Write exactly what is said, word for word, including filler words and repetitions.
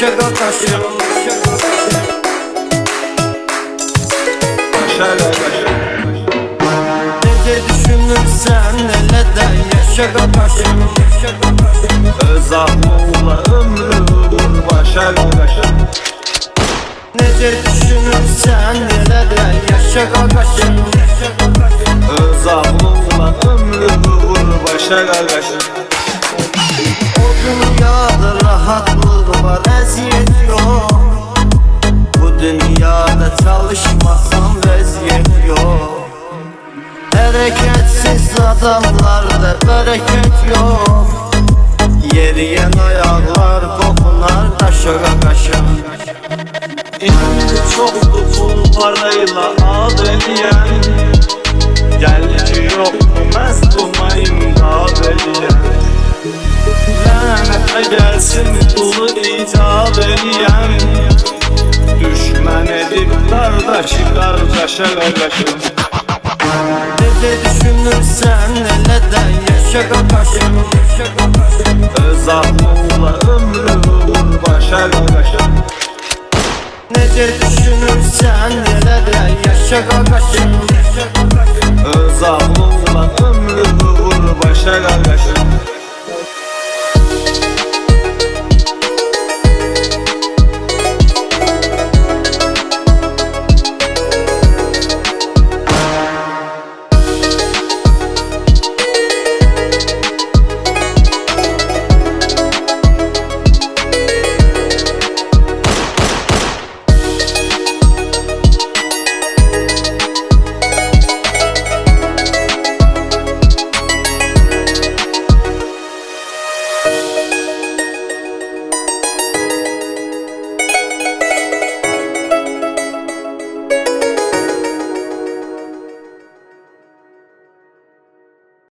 yaşa qaqaşım. Başa qaqaşım. Necə düşünürsən elə də yaşa qaqaşım. Öz ağlınla ömrü vur başa qaqaşım. Necə düşünürsən elə də yaşa qaqaşım. Öz ağlınla ömrü vur başa qaqaşım. O dünyada rahatlıq var, əziyyət yox. Bu dünyada çalışmasan vəziyyət yox. Hərəkətsiz adamlarda bərəkət yox. Yeriyən ayaqlar qoxunar daşa qaqaşım. İndi çoxdur pul parayla ad eləyən. Gəl ki yoxdur məstuma imdad eləyən. Lənətə gəlsin pulu icad eləyən. Düşmən edib qardaşı qardaşa qaqaşım. Necə düşünürsən elə də yaşa qaqaşım. Öz ağlınla ömrü vur başa qaqaşım. Necə düşünürsən elə də yaşa qaqaşım. Öz ağlınla ömrü vur başa qaqaşım.